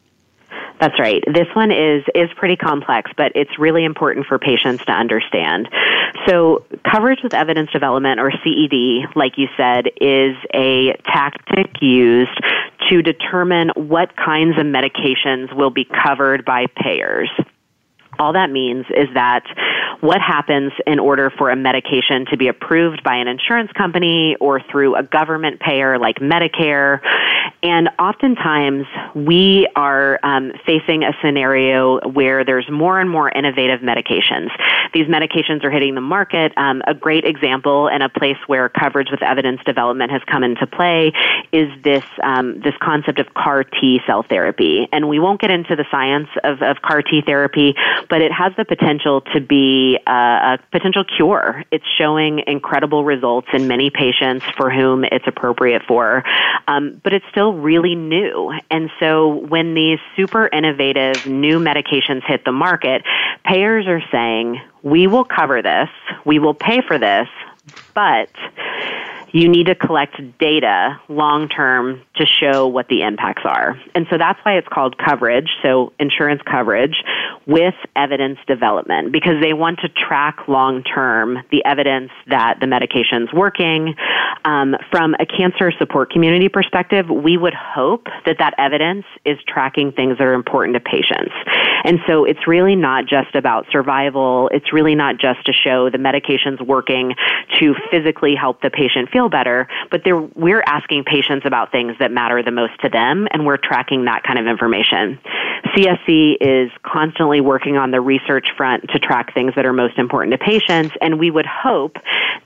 Speaker 3: That's right. This one is pretty complex, but it's really important for patients to understand. So coverage with evidence development, or CED, like you said, is a tactic used to determine what kinds of medications will be covered by payers. All that means is that what happens in order for a medication to be approved by an insurance company or through a government payer like Medicare. And oftentimes we are facing a scenario where there's more and more innovative medications. These medications are hitting the market. A great example and a place where coverage with evidence development has come into play is this concept of CAR T cell therapy. And we won't get into the science of CAR T therapy, but it has the potential to be a potential cure. It's showing incredible results in many patients for whom it's appropriate for, but it's still really new. And so when these super innovative new medications hit the market, payers are saying, we will cover this, we will pay for this, but you need to collect data long-term to show what the impacts are. And so that's why it's called coverage, so insurance coverage, with evidence development, because they want to track long-term the evidence that the medication's working. From a cancer support community perspective, we would hope that that evidence is tracking things that are important to patients. And so it's really not just about survival. It's really not just to show the medication's working to physically help the patient feel better, but we're asking patients about things that matter the most to them, and we're tracking that kind of information. CSC is constantly working on the research front to track things that are most important to patients, and we would hope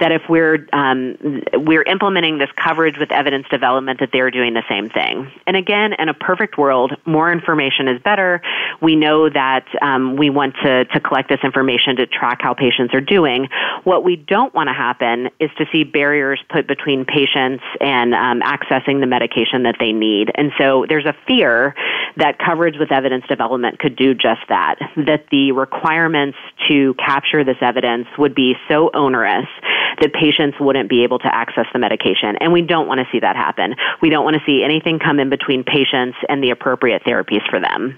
Speaker 3: that if we're implementing this coverage with evidence development, that they're doing the same thing. And again, in a perfect world, more information is better. We know that we want to collect this information to track how patients are doing. What we don't want to happen is to see barriers put between patients and accessing the medication that they need. And so there's a fear that coverage with evidence development could do just that the requirements to capture this evidence would be so onerous that patients wouldn't be able to access the medication. And we don't want to see that happen. We don't want to see anything come in between patients and the appropriate therapies for them.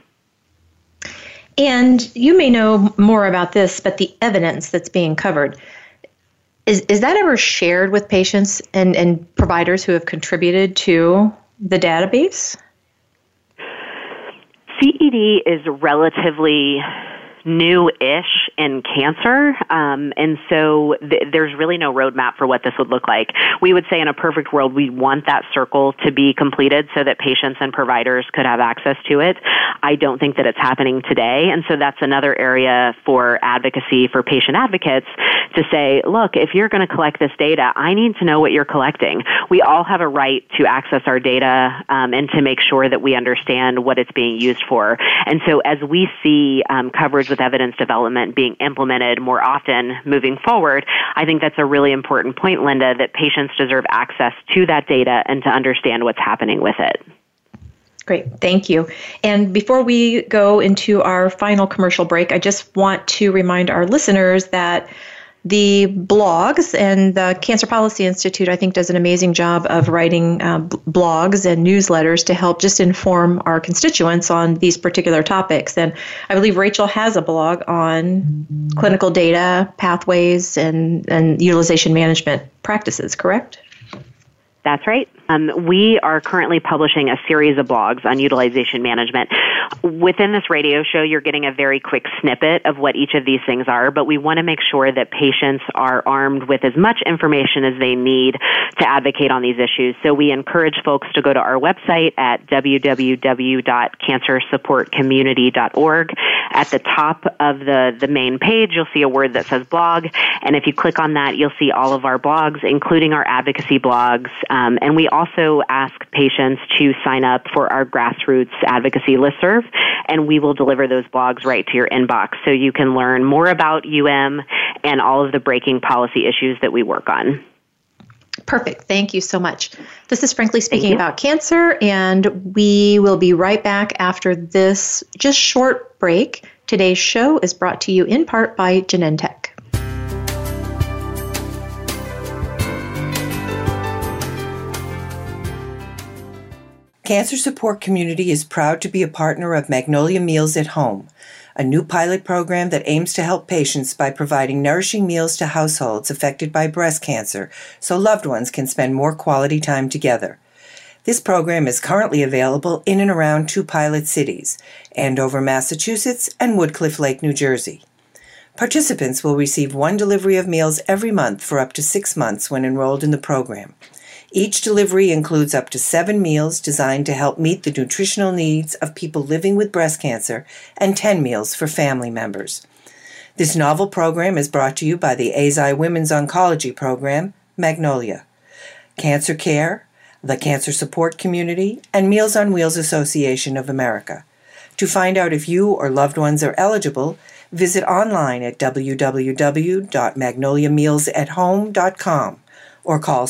Speaker 2: And you may know more about this, but the evidence that's being covered, is that ever shared with patients and providers who have contributed to the database?
Speaker 3: CED is relatively new-ish in cancer, and so there's really no roadmap for what this would look like. We would say in a perfect world, we want that circle to be completed so that patients and providers could have access to it. I don't think that it's happening today, and so that's another area for advocacy for patient advocates to say, look, if you're going to collect this data, I need to know what you're collecting. We all have a right to access our data and to make sure that we understand what it's being used for. And so as we see coverage with evidence development being implemented more often moving forward, I think that's a really important point, Linda, that patients deserve access to that data and to understand what's happening with it.
Speaker 2: Great, thank you. And before we go into our final commercial break, I just want to remind our listeners that the blogs and the Cancer Policy Institute, I think, does an amazing job of writing blogs and newsletters to help just inform our constituents on these particular topics. And I believe Rachel has a blog on clinical data, pathways, and utilization management practices, correct?
Speaker 3: That's right. We are currently publishing a series of blogs on utilization management. Within this radio show, you're getting a very quick snippet of what each of these things are, but we want to make sure that patients are armed with as much information as they need to advocate on these issues. So we encourage folks to go to our website at www.cancersupportcommunity.org. At the top of the main page, you'll see a word that says blog, and if you click on that, you'll see all of our blogs, including our advocacy blogs, and we also ask patients to sign up for our grassroots advocacy listserv, and we will deliver those blogs right to your inbox so you can learn more about UM and all of the breaking policy issues that we work on.
Speaker 2: Perfect. Thank you so much. This is Frankly Speaking About Cancer, and we will be right back after this just short break. Today's show is brought to you in part by Genentech.
Speaker 4: Cancer Support Community is proud to be a partner of Magnolia Meals at Home, a new pilot program that aims to help patients by providing nourishing meals to households affected by breast cancer so loved ones can spend more quality time together. This program is currently available in and around 2 pilot cities, Andover, Massachusetts, and Woodcliff Lake, New Jersey. Participants will receive 1 delivery of meals every month for up to 6 months when enrolled in the program. Each delivery includes up to 7 meals designed to help meet the nutritional needs of people living with breast cancer and 10 meals for family members. This novel program is brought to you by the AZI Women's Oncology Program, Magnolia, Cancer Care, the Cancer Support Community, and Meals on Wheels Association of America. To find out if you or loved ones are eligible, visit online at www.magnoliamealsathome.com. or call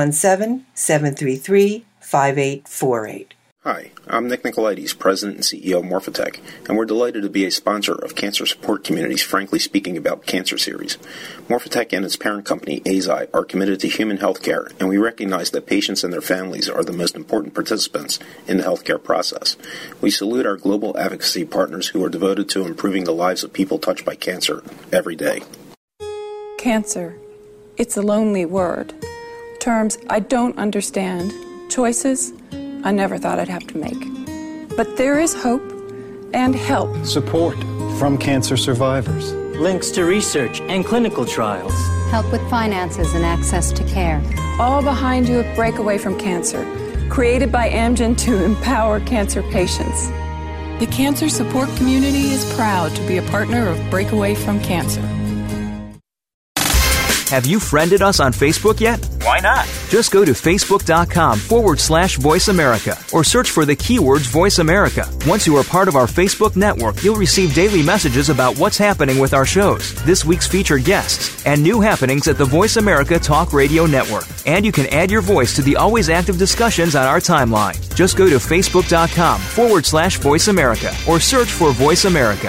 Speaker 4: 617-733-5848.
Speaker 5: Hi, I'm Nick Nicolaides, President and CEO of Morphotek, and we're delighted to be a sponsor of Cancer Support Community's Frankly Speaking About Cancer series. Morphotek and its parent company, AZI, are committed to human health care, and we recognize that patients and their families are the most important participants in the healthcare process. We salute our global advocacy partners who are devoted to improving the lives of people touched by cancer every day.
Speaker 6: Cancer. It's a lonely word. Terms I don't understand. Choices I never thought I'd have to make. But there is hope and help.
Speaker 7: Support from cancer survivors.
Speaker 8: Links to research and clinical trials.
Speaker 9: Help with finances and access to care.
Speaker 6: All behind you at Breakaway from Cancer, created by Amgen to empower cancer patients.
Speaker 11: The Cancer Support Community is proud to be a partner of Breakaway from Cancer.
Speaker 10: Have you friended us on Facebook yet?
Speaker 8: Why not?
Speaker 10: Just go to facebook.com/Voice America or search for the keywords Voice America. Once you are part of our Facebook network, you'll receive daily messages about what's happening with our shows, this week's featured guests, and new happenings at the Voice America Talk Radio Network. And you can add your voice to the always active discussions on our timeline. Just go to facebook.com/Voice America or search for Voice America.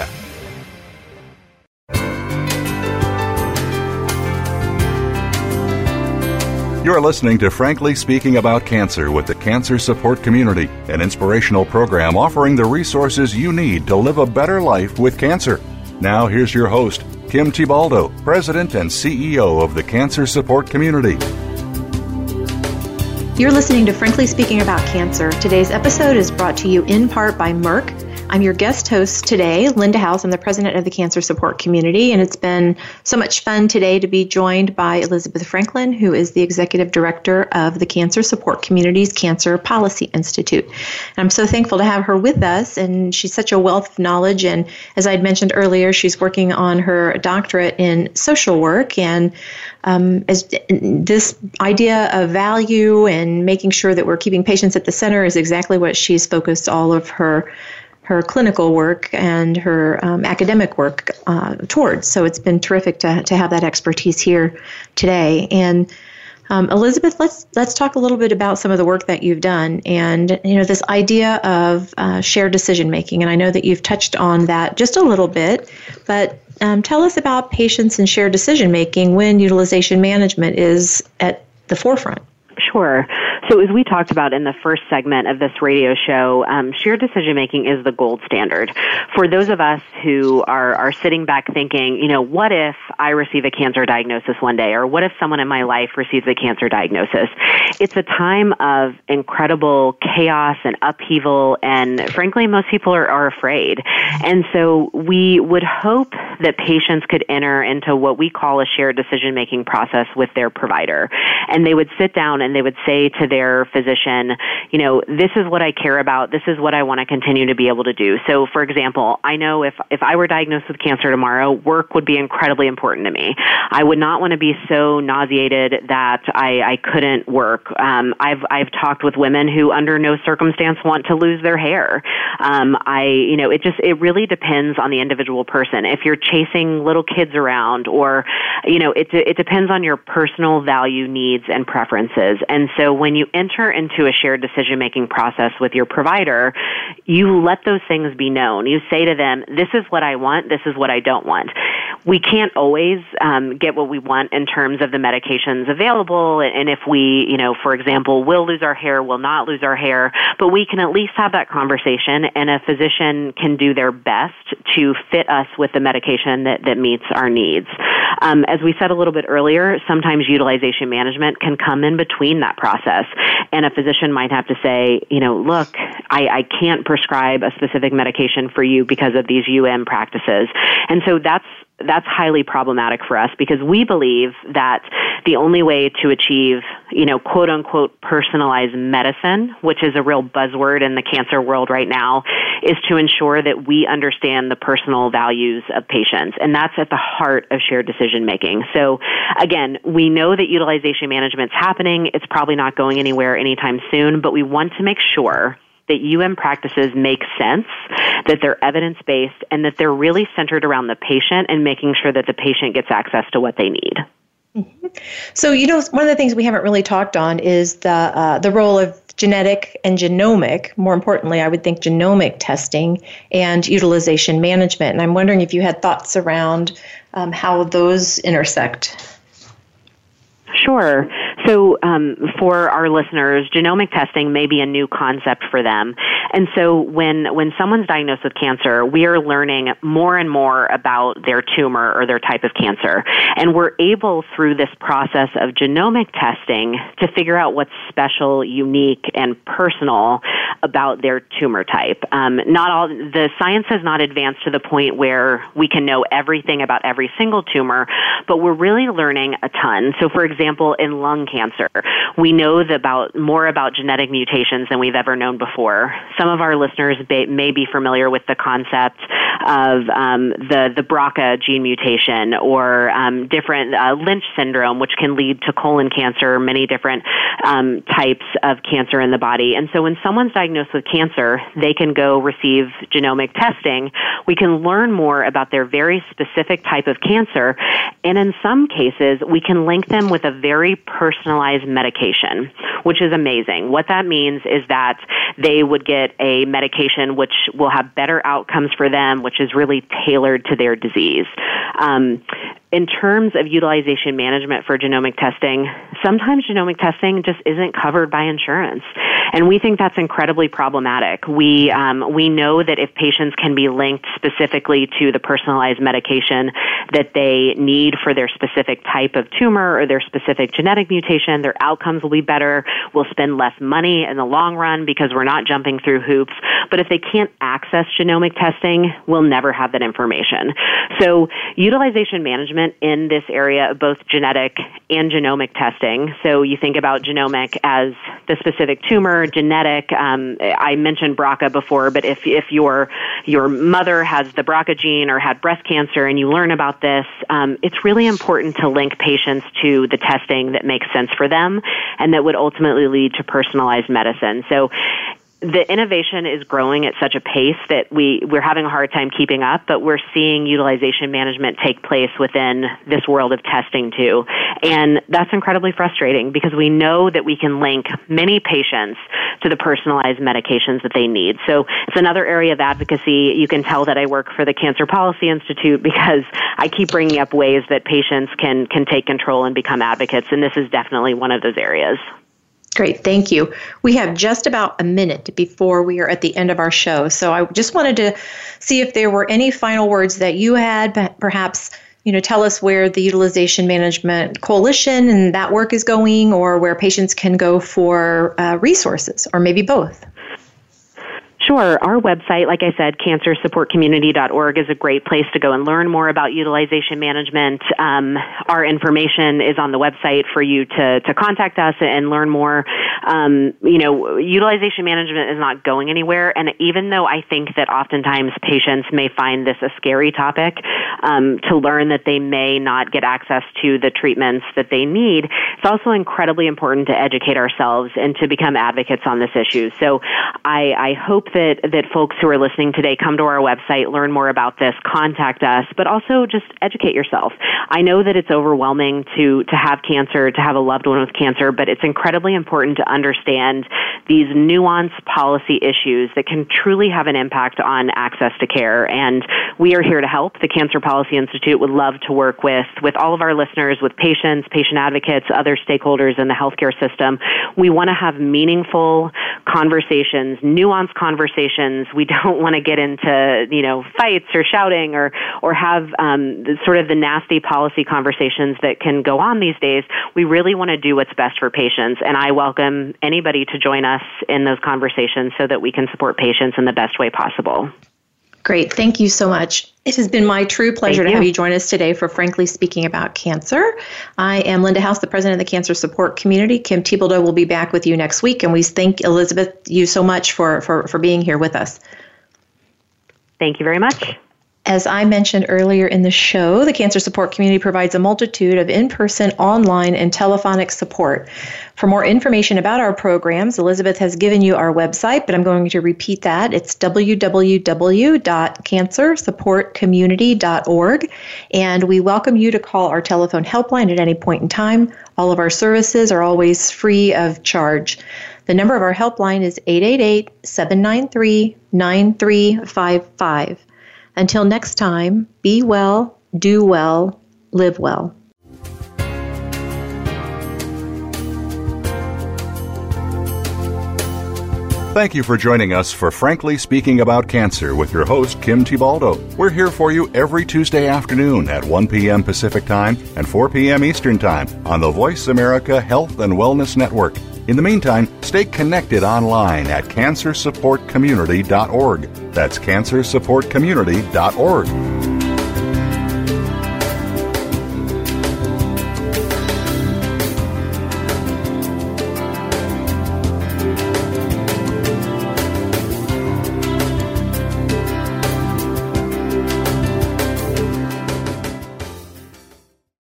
Speaker 1: You're listening to Frankly Speaking About Cancer with the Cancer Support Community, an inspirational program offering the resources you need to live a better life with cancer. Now here's your host, Kim Thiboldeaux, President and CEO of the Cancer Support Community.
Speaker 2: You're listening to Frankly Speaking About Cancer. Today's episode is brought to you in part by Merck. I'm your guest host today, Linda House. I'm the president of the Cancer Support Community, and it's been so much fun today to be joined by Elizabeth Franklin, who is the executive director of the Cancer Support Community's Cancer Policy Institute. And I'm so thankful to have her with us, and she's such a wealth of knowledge. And as I'd mentioned earlier, she's working on her doctorate in social work, and as this idea of value and making sure that we're keeping patients at the center is exactly what she's focused all of her clinical work and her academic work towards. So it's been terrific to have that expertise here today. And Elizabeth, let's talk a little bit about some of the work that you've done, and this idea of shared decision making. And I know that you've touched on that just a little bit, but tell us about patients and shared decision making when utilization management is at the forefront.
Speaker 3: Sure. So as we talked about in the first segment of this radio show, shared decision-making is the gold standard. For those of us who are sitting back thinking, what if I receive a cancer diagnosis one day, or what if someone in my life receives a cancer diagnosis? It's a time of incredible chaos and upheaval, and frankly, most people are afraid. And so we would hope that patients could enter into what we call a shared decision-making process with their provider. And they would sit down and they would say to their physician, this is what I care about. This is what I want to continue to be able to do. So, for example, I know if I were diagnosed with cancer tomorrow, work would be incredibly important to me. I would not want to be so nauseated that I couldn't work. I've talked with women who under no circumstance want to lose their hair. It really depends on the individual person. If you're chasing little kids around, or, it depends on your personal value, needs, and preferences. And so when you enter into a shared decision-making process with your provider, you let those things be known. You say to them, this is what I want, this is what I don't want. We can't always get what we want in terms of the medications available, and if we, for example, will lose our hair, will not lose our hair, but we can at least have that conversation, and a physician can do their best to fit us with the medication that meets our needs. As we said a little bit earlier, sometimes utilization management can come in between that process, and a physician might have to say, look, I can't prescribe a specific medication for you because of these practices. And so that's highly problematic for us, because we believe that the only way to achieve, quote unquote, personalized medicine, which is a real buzzword in the cancer world right now, is to ensure that we understand the personal values of patients. And that's at the heart of shared decision making. So again, we know that utilization management's happening. It's probably not going anywhere anytime soon, but we want to make sure that practices make sense, that they're evidence-based, and that they're really centered around the patient and making sure that the patient gets access to what they need.
Speaker 2: Mm-hmm. So, one of the things we haven't really talked on is the role of genetic and genomic, more importantly, I would think genomic testing and utilization management. And I'm wondering if you had thoughts around how those intersect.
Speaker 3: Sure. So for our listeners, genomic testing may be a new concept for them. And so when someone's diagnosed with cancer, we are learning more and more about their tumor or their type of cancer. And we're able, through this process of genomic testing, to figure out what's special, unique, and personal about their tumor type. The science has not advanced to the point where we can know everything about every single tumor, but we're really learning a ton. So, for example, in lung cancer, we know more about genetic mutations than we've ever known before. Some of our listeners may be familiar with the concept of the BRCA gene mutation, or different Lynch syndrome, which can lead to colon cancer, many different types of cancer in the body. And so when someone's diagnosed with cancer, they can go receive genomic testing. We can learn more about their very specific type of cancer, and in some cases, we can link them with a very personalized medication, which is amazing. What that means is that they would get a medication which will have better outcomes for them, which is really tailored to their disease. In terms of utilization management for genomic testing, sometimes genomic testing just isn't covered by insurance, and we think that's incredibly problematic. We know that if patients can be linked specifically to the personalized medication that they need for their specific type of tumor or their specific genetic mutation, their outcomes will be better. We'll spend less money in the long run because we're not jumping through hoops. But if they can't access genomic testing, we'll never have that information. So utilization management in this area of both genetic and genomic testing. So you think about genomic as the specific tumor, genetic. I mentioned BRCA before, but if your mother has the BRCA gene or had breast cancer and you learn about this, it's really important to link patients to the testing that makes sense for them and that would ultimately lead to personalized medicine. So the innovation is growing at such a pace that we're having a hard time keeping up, but we're seeing utilization management take place within this world of testing too. And that's incredibly frustrating because we know that we can link many patients to the personalized medications that they need. So it's another area of advocacy. You can tell that I work for the Cancer Policy Institute because I keep bringing up ways that patients can take control and become advocates, and this is definitely one of those areas.
Speaker 2: Great, thank you. We have just about a minute before we are at the end of our show. So I just wanted to see if there were any final words that you had, perhaps, tell us where the Utilization Management Coalition and that work is going, or where patients can go for resources, or maybe both.
Speaker 3: Sure. Our website, like I said, cancersupportcommunity.org, is a great place to go and learn more about utilization management. Our information is on the website for you to contact us and learn more. Utilization management is not going anywhere, and even though I think that oftentimes patients may find this a scary topic, to learn that they may not get access to the treatments that they need, it's also incredibly important to educate ourselves and to become advocates on this issue. So I hope that folks who are listening today come to our website, learn more about this, contact us, but also just educate yourself. I know that it's overwhelming to have cancer, to have a loved one with cancer, but it's incredibly important to understand these nuanced policy issues that can truly have an impact on access to care. And we are here to help. The Cancer Policy Institute would love to work with all of our listeners, with patients, patient advocates, other stakeholders in the healthcare system. We want to have meaningful conversations, nuanced conversations. We don't want to get into, fights or shouting or have sort of the nasty policy conversations that can go on these days. We really want to do what's best for patients, and I welcome anybody to join us in those conversations so that we can support patients in the best way possible.
Speaker 2: Great. Thank you so much. It has been my true pleasure to have you join us today for Frankly Speaking About Cancer. I am Linda House, the president of the Cancer Support Community. Kim Thiboldeaux will be back with you next week, and we thank Elizabeth you so much for being here with us.
Speaker 3: Thank you very much.
Speaker 2: As I mentioned earlier in the show, the Cancer Support Community provides a multitude of in-person, online, and telephonic support. For more information about our programs, Elizabeth has given you our website, but I'm going to repeat that. It's www.cancersupportcommunity.org, and we welcome you to call our telephone helpline at any point in time. All of our services are always free of charge. The number of our helpline is 888-793-9355. Until next time, be well, do well, live well.
Speaker 1: Thank you for joining us for Frankly Speaking About Cancer with your host, Kim Thiboldeaux. We're here for you every Tuesday afternoon at 1 p.m. Pacific Time and 4 p.m. Eastern Time on the Voice America Health and Wellness Network. In the meantime, stay connected online at cancersupportcommunity.org. That's cancersupportcommunity.org.